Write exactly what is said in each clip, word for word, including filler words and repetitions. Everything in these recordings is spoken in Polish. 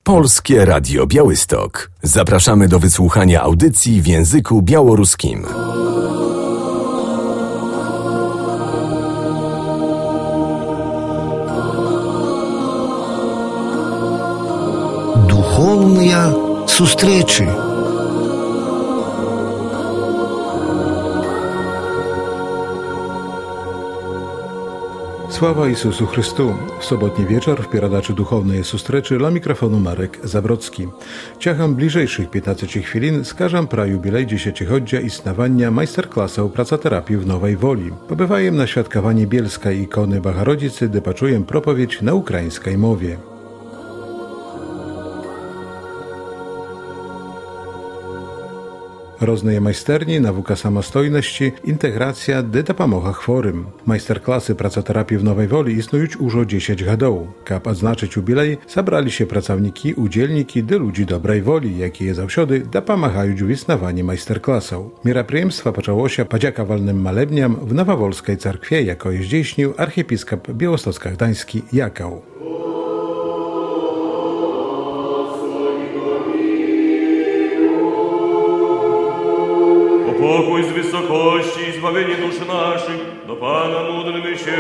Polskie Radio Białystok. Zapraszamy do wysłuchania audycji w języku białoruskim. Духовные встречи. Sława Isusu Chrystu. W sobotni wieczór w передаче Духовные встречи dla mikrofonu Marek Zawrocki. Ciacham bliżejszych piętnaście chwilin skażam pra jubilej dziesięciolecia istnienia majsterklasu pracoterapii w Nowej Woli. Pobywajem na świadkowaniu bielskiej ikony Bohorodzicy, gdy poczujem propowiedź na ukraińskiej mowie. Rozne majsterni, nauka samostojności, integracja, dy dopomoga chworym. Majsterklasy pracoterapii w Nowej Woli istnieją już dziesięć lat. Kap odznaczyć jubilej, zabrali się pracowniki, udzielniki, dy ludzi dobrej woli, jakie je zawsiody dopomagają w istnieniu majsterklasów. Мероприемstwo poczęło się podziękowalnym malebniam w Nowowolskiej Cerkwie, jako je zdійснив archiepiskop białostocko-gdański Jakał. Pokój z wysokości i zbawienie duszy naszych, do Pana módlmy się.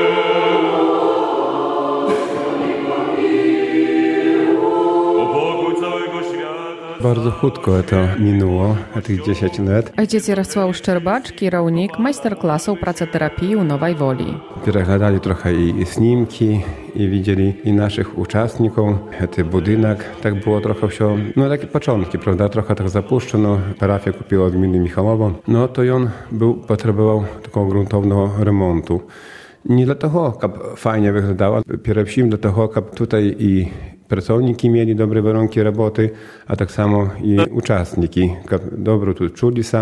O pokój całego świata. Bardzo krótko to minęło, tych dziesięć lat. Ojciec Jarosław Szczerbacz, kierownik majsterklasu pracoterapii u Nowej Woli. Przeglądali trochę i snimki, i widzieli i naszych uczestników, ten budynek, tak było trochę wszystko, no takie początki, prawda, trochę tak zapuszczono, parafia kupiła od gminy Michałowo, no to on był, potrzebował takiego gruntownego remontu. Nie dlatego, żeby fajnie wyglądała, przede wszystkim dlatego, żeby tutaj i pracowniki mieli dobre warunki roboty, a tak samo i uczestniki, żeby dobrze tu czuli się.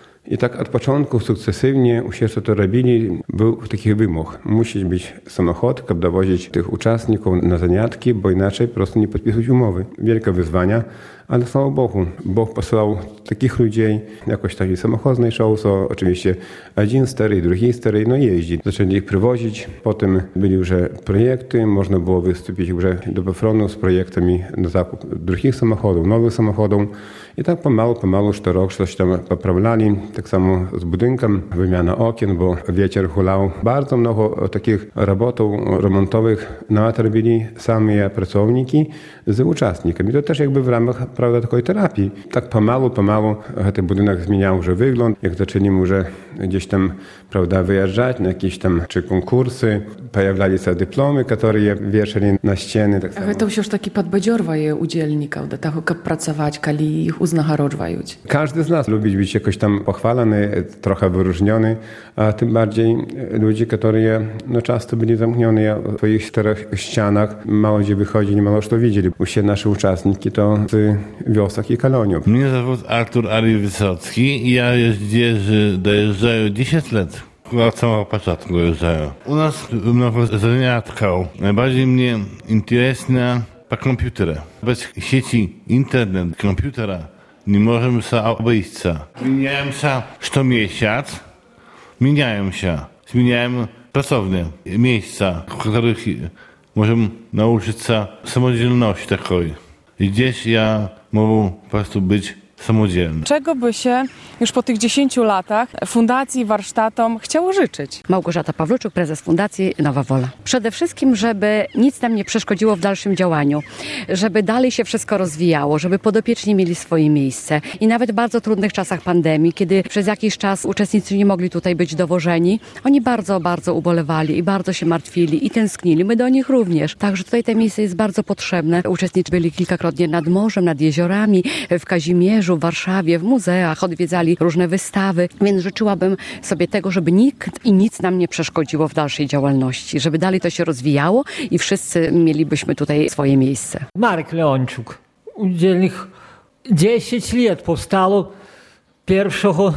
I tak od początku sukcesywnie wszyscy to robili, był taki wymóg. Musi być samochód, żeby dowozić tych uczestników na zaniatki, bo inaczej po prostu nie podpisać umowy. Wielkie wyzwania, ale chwała Bogu. Bóg posłał takich ludzi, jakoś taki samochód znajszał, co oczywiście jeden stary, drugi stary, no jeździ. Zaczęli ich przywozić, potem byli już projekty, można było wystąpić już do Pefronu z projektami na zakup drugich samochodów, nowych samochodów. I tak pomału, pomału, co rok coś tam poprawlali. Tak samo z budynkiem, wymiana okien, bo wieczór hulał. Bardzo mnogo takich robotów remontowych nawet robili sami pracowniki z uczestnikami. To też jakby w ramach, prawda, takiej terapii. Tak pomału, pomału ten budynek zmieniał już wygląd. Jak zaczęli mu, że gdzieś tam, prawda, wyjeżdżać na jakieś tam czy konkursy, pojawiali się dyplomy, które wieszali na ściany. Tak samo. To już taki podbadziorwaje udzielników do tego, żeby pracować, kiedy ich uznaharodzwaють. Każdy z nas lubi być jakoś tam pochwalany, trochę wyróżniony, a tym bardziej ludzie, którzy no, często byli zamknieni w swoich czterech ścianach, mało gdzie wychodzili, mało co widzieli. Wszystkie nasze uczestniki to z wiosek i koloniów. Mnie zawód Artur Ari Wysocki i ja jeździłem, dojeżdżają dziesięć lat. Od samego początku dojeżdżają. U nas mnogo zaniatków. Najbardziej mnie interesuje po komputerze. Bez sieci internet, komputera nie możemy się obejść. Zmieniałem się co miesiąc, zmieniałem się, zmieniałem pracownie, miejsca, w których możemy nauczyć się samodzielności takiej. I gdzieś ja mogę po prostu być samodzielny. Czego by się już po tych dziesięciu latach fundacji, warsztatom chciało życzyć? Małgorzata Pawluczuk, prezes Fundacji Nowa Wola. Przede wszystkim, żeby nic nam nie przeszkodziło w dalszym działaniu, żeby dalej się wszystko rozwijało, żeby podopieczni mieli swoje miejsce. I nawet w bardzo trudnych czasach pandemii, kiedy przez jakiś czas uczestnicy nie mogli tutaj być dowożeni, oni bardzo, bardzo ubolewali i bardzo się martwili i tęsknili. My do nich również. Także tutaj to miejsce jest bardzo potrzebne. Uczestnicy byli kilkakrotnie nad morzem, nad jeziorami, w Kazimierzu, w Warszawie, w muzeach, odwiedzali różne wystawy, więc życzyłabym sobie tego, żeby nikt i nic nam nie przeszkodziło w dalszej działalności, żeby dalej to się rozwijało i wszyscy mielibyśmy tutaj swoje miejsce. Marek Leonczuk, udzielnik dziesięć lat powstało, pierwszego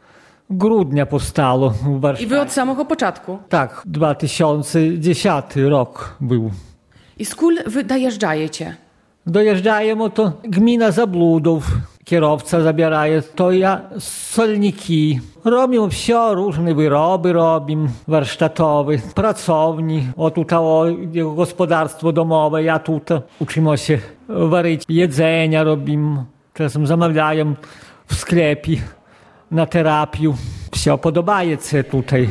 grudnia powstało w Warszawie. I wy od samego początku? Tak, dwa tysiące dziesiąty rok był. I skąd wy dojeżdżajecie? Dojeżdżaємо to gmina Zabludów. kierowca zabieraje, to ja solniki. Robimy все, różne wyroby robimy, warsztatowe, pracowni. O tutaj o, jego gospodarstwo domowe, ja tutaj uczymy się waryć, jedzenia robimy. Czasem zamawiają w sklepie na terapię. Все podobaje się tutaj.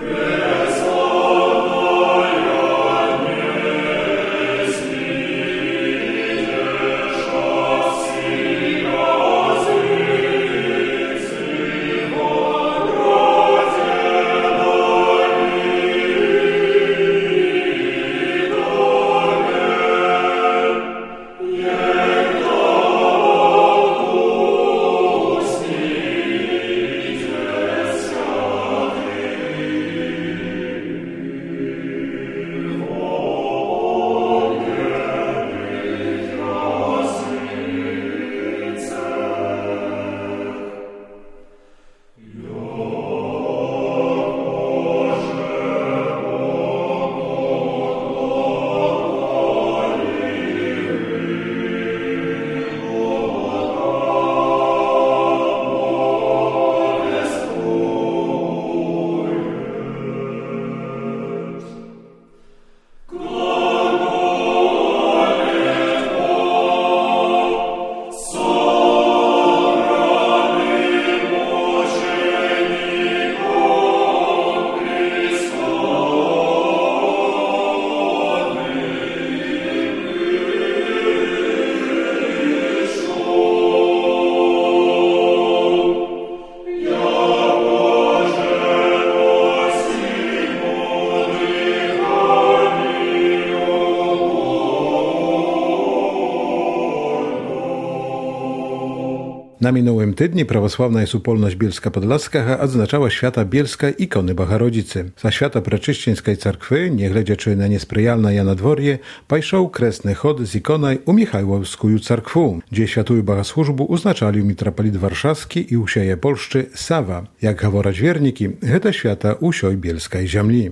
Na minionym tydni prawosławna jest upolność Bielska Podlaska odznaczała świata bielska ikony Bohorodzicy. Za świata preczyścieńskiej cerkwy, nie gledziaczy na niesprzyjalne ja nadworje, pajszał kresny chod z ikonaj u Michajłowskuju cerkwu, gdzie światuju bogosłużbu uznaczali mitropolit warszawski i usieje Polszczy Sawa. Jak gaworać wierniki, hete świata usioj bielskiej ziemli.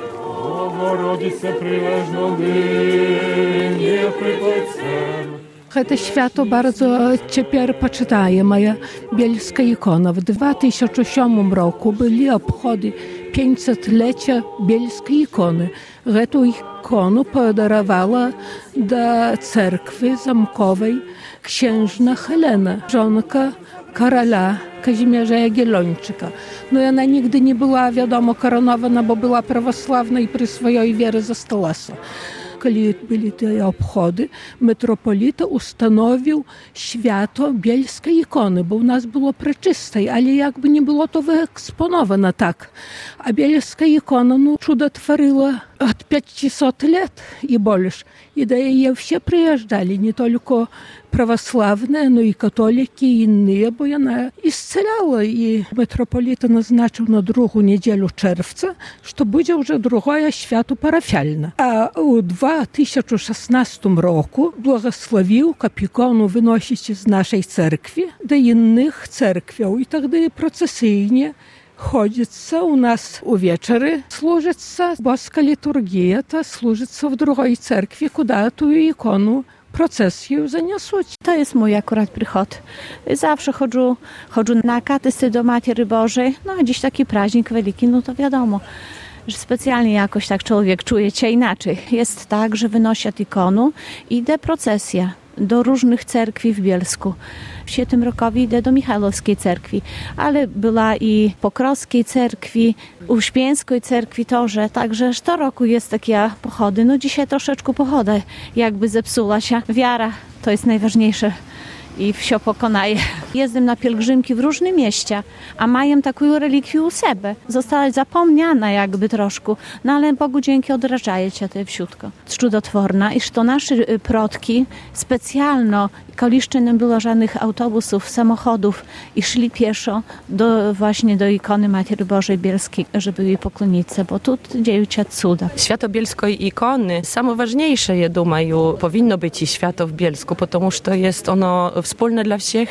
Bogorodzice przyleżną nie przyplecem. Это święto bardzo теперь почитаемая bielska ikona. W dwa tysiące siódmym roku byli obchody pięćsetlecia bielskiej ikony. Эту ikoну podarowała do cerkwi zamkowej księżna Helena, żonka kороля Kazimierza Jagiellończyka. No i ona nigdy nie była, wiadomo, koronowana, bo była prawosławna i przy swojej wierze została. Kiedy byli te obchody, metropolita ustanowił święto bielskiej ikony, bo u nas było przeczystej, ale jakby nie było to wyeksponowane tak. A bielska ikona, no, cudo tworzyła od pięćset lat i больше. I do jej wszyscy przyjeżdżali, nie tylko prawosławne, no i katoliki i inne, bo ona iscelała i metropolita naznaczył na drugą niedzielę czerwca, że będzie już drugie święto parafialne. A w dwa tysiące szesnastym roku błogosławił kapikonu wynosić z naszej cerkwi do innych cerkwi i wtedy procesyjnie chodzić u nas u wieczory, służyć boska liturgia, to służyć w drugiej cerkwi, kuda tu ikonu procesję zaniosłać. To jest mój akurat przychod. Zawsze chodzę, chodzę na katechezę do Matki Bożej, no a dziś taki praźnik wielki, no to wiadomo, że specjalnie jakoś tak człowiek czuje się inaczej. Jest tak, że wynosi ikonu i idę procesja do różnych cerkwi w Bielsku. W tym rokowi idę do Michajłowskiej cerkwi, ale była i Pokrowskiej cerkwi, Uśpięskiej cerkwi torze, także co roku jest takie pochody. No dzisiaj troszeczkę pochodzę, jakby zepsuła się wiara, to jest najważniejsze. I wsio pokonaje. Jeżdżę na pielgrzymki w różnym mieście, a mają taką relikwię u siebie. Została zapomniana jakby troszkę, no ale Bogu dzięki odrażaje cię to wsiutko. Cudotworna, iż to nasze przodki specjalno, koliszcze nie było żadnych autobusów, samochodów i szli pieszo do, właśnie do ikony Matki Bożej Bielskiej, żeby jej poklonić się, bo tu dzieją się cuda. Święto bielskiej ikony, samo ważniejsze, ja думаю, powinno być i święto w Bielsku, ponieważ to jest ono wspólne dla wszystkich, wszystkich przychodów.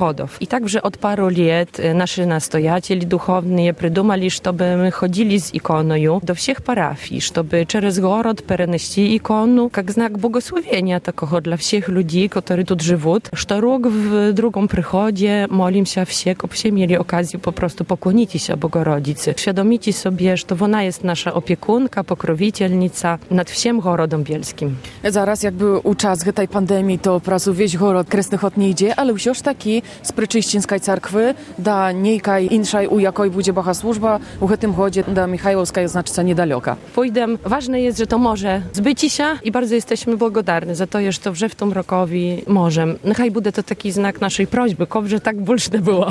приходов. И также от пару лет наши настоятели духовные придумали, чтобы мы ходили с иконою до всех парафий, чтобы через город перенести икону как знак благословения такого для всех людей, которые тут живут, что рок в другом приходе молимся все, чтобы все mieli okazję po prostu pokłonić się Bogorodicy. Świadomić sobie, że ona jest nasza opiekunka, pokrowitelnica nad всем городом bielskim. Zaraz jakby u czas tej pandemii to pracu wieś город kresnych od nie idzie, ale wciąż taki z Pryczyścińskiej Cerkwy da niejkaj inszaj u jakoj będzie bacha służba u tym chodzie da Michajłowska znaczca niedaleka. Pójdę. Ważne jest, że to może zbyć się i bardzo jesteśmy благодарni za to, że to w tym rokowi możemy. Niechaj będzie to taki znak naszej prośby, że tak больше nie było.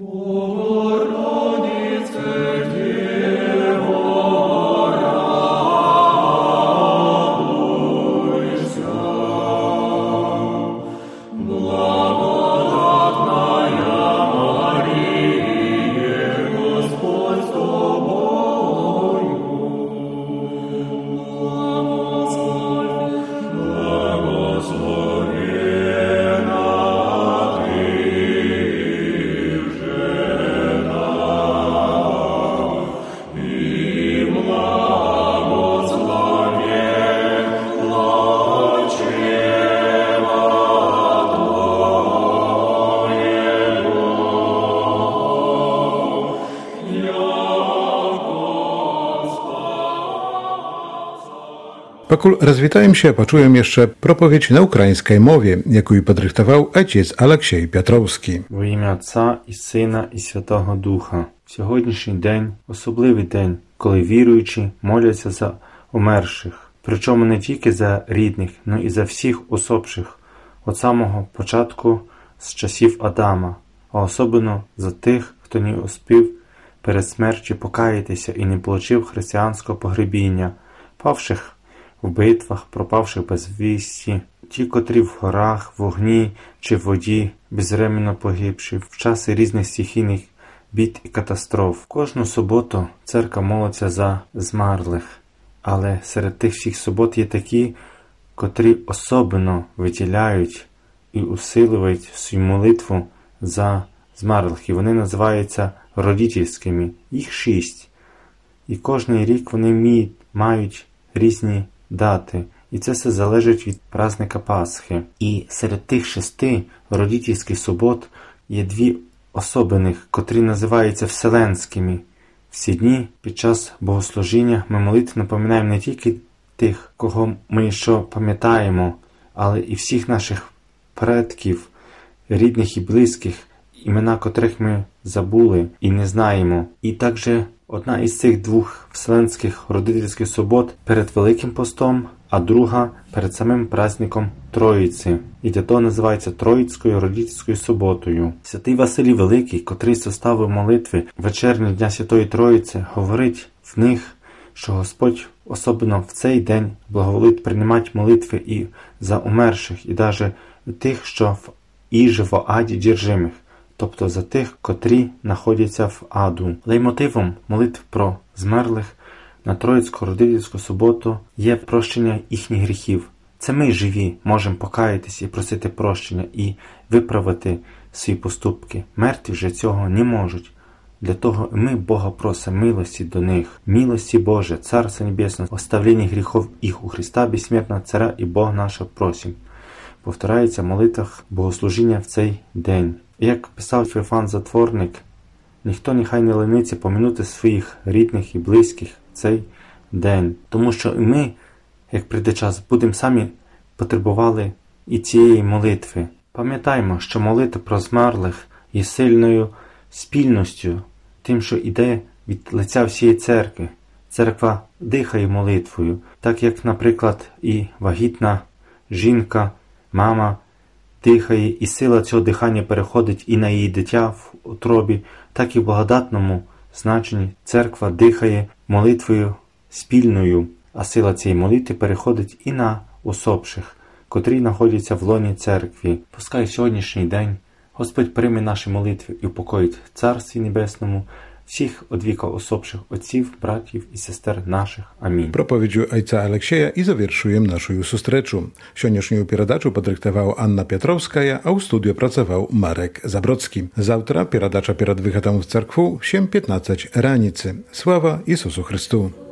Покуль развітаем się, poczułem jeszcze propowiedź na ukraińskiej mowie, jaką podrychtował ojciec Aleksiej Piotrowski. Во ім'я Отця і Сина і Святого Духа. Сьогоднішній день – особливий день, коли віруючі моляться за умерших. Причому не тільки за рідних, но і за всіх усопших від самого початку з часів Адама, а особливо за тих, хто не успів перед смертю покаятися і не получив християнського погребіння, павших в битвах, пропавших без вісті, ті, котрі в горах, в огні чи в воді, безвременно погибші, в часи різних стихійних бід і катастроф. Кожну суботу церква молиться за змерлих, але серед тих всіх субот є такі, котрі особливо виділяють і усилюють свою молитву за змерлих, і вони називаються родительськими. Їх шість. І кожний рік вони мають різні дати. І це все залежить від праздника Пасхи. І серед тих шести родительських субот є дві особених, котрі називаються вселенськими. Всі дні під час богослужіння ми молитвенно напоминаємо не тільки тих, кого ми ще пам'ятаємо, але і всіх наших предків, рідних і близьких, імена котрих ми забули і не знаємо. І також одна із цих двох вселенських родительських субот перед Великим постом, а друга перед самим праздником Троїці. І для того називається Троїцькою родительською суботою. Святий Василій Великий, котрий составив молитви вечірні Дня Святої Троїці, говорить в них, що Господь особливо в цей день благоволить приймати молитви і за умерших, і навіть тих, що в іже в аді держимих, тобто за тих, котрі знаходяться в аду. Лейтмотивом молитв про змерлих на Троїцьку родительську суботу є прощення їхніх гріхів. Це ми живі можемо покаятися і просити прощення і виправити свої поступки. Мертві же цього не можуть. Для того ми Бога просимо милості до них. Милості Боже, Царство Небесне, оставлення гріхов їх у Христа безсмертного Царя і Бога нашого просим. Повторяється в молитвах богослужіння в цей день. Як писав Феофан Затворник, ніхто нехай не лениться помінути своїх рідних і близьких в цей день. Тому що і ми, як прийде час, будемо самі потребували і цієї молитви. Пам'ятаймо, що молитва про змерлих є сильною спільністю, тим, що йде від лиця всієї церкви. Церква дихає молитвою, так як, наприклад, і вагітна жінка, мама дихає, і сила цього дихання переходить і на її дитя в утробі, так і в благодатному значенні церква дихає молитвою спільною, а сила цієї молитви переходить і на усопших, котрі знаходяться в лоні церкві. Пускай сьогоднішній день Господь прийме наші молитви і упокоїть в Царстві Небесному всіх od віка особших отців, братів і сестер наших. Амінь. Проповіддю ojca Aleksieja i zawieszyłem naszą sustreczу. Сьогоднішню передачу подрихтував Анна Петровська, а у студію працював Марек Забродський. Завтра передача перед виходом в церкву в сім п'ятнадцять раніці. Слава Ісусу Христу!